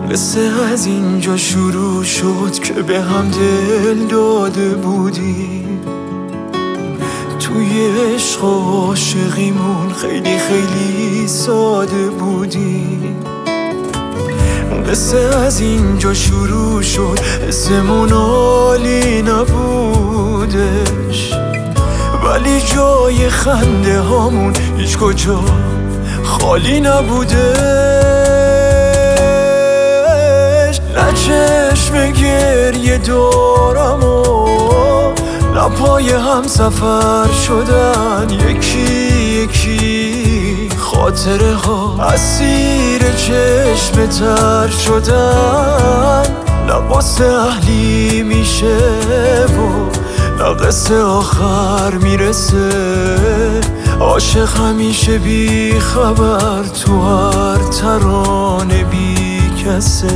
قصه از اینجا شروع شد که به هم دل داده بودیم، توی عشق و عاشقیمون خیلی خیلی ساده بودیم. قصه از اینجا شروع شد، حسمون عالی نبودش، ولی جای خنده هامون هیچ کجا خالی نبودش. نه چشم گریه دارم و نه پای هم سفر شدن، یکی یکی خاطره ها اسیر چشم تر شدن. نه واسه اهلی میشه و نه قصه آخر میرسه، عاشق همیشه بی خبر تو هر ترانه بی کسه.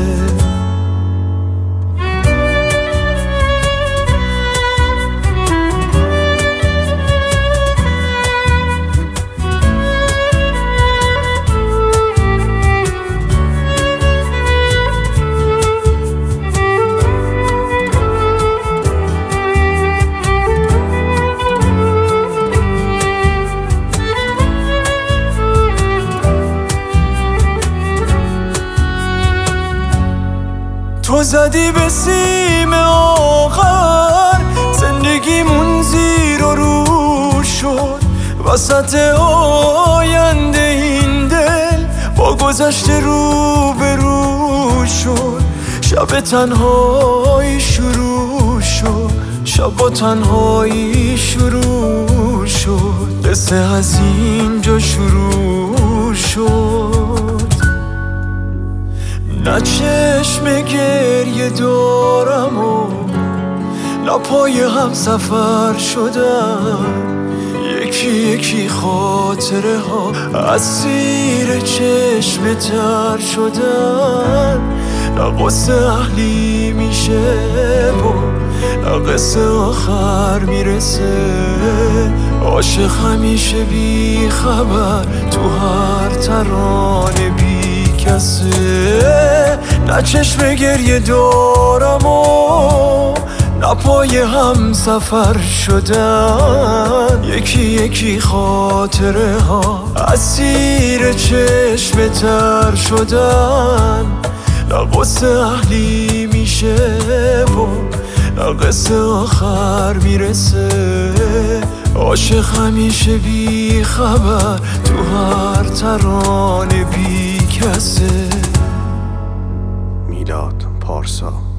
تو زدی به سیم آخر، زندگیمون زیر و رو شد، وسط آینده این دل با گذشته رو به رو شد. شب تنهایی شروع شد، شب با تنهایی شروع شد، قصه از اینجا شروع شد. نه چشم گریه دارم و نه پای هم سفر شدن، یکی یکی خاطره ها اسیر چشم تر شدن. نه قصه اهلی میشه و نه قصه آخر میرسه، عاشق همیشه بی خبر تو هر ترانه بی کسه. نه چشم گریه دارم و نه پای هم سفر شدن، یکی یکی خاطره ها اسیر چشم تر شدن. نه قصه اهلی میشه و نه قصه آخر میرسه، عاشق همیشه بی خبر تو هر ترانه بی کسه. میلاد پارسا.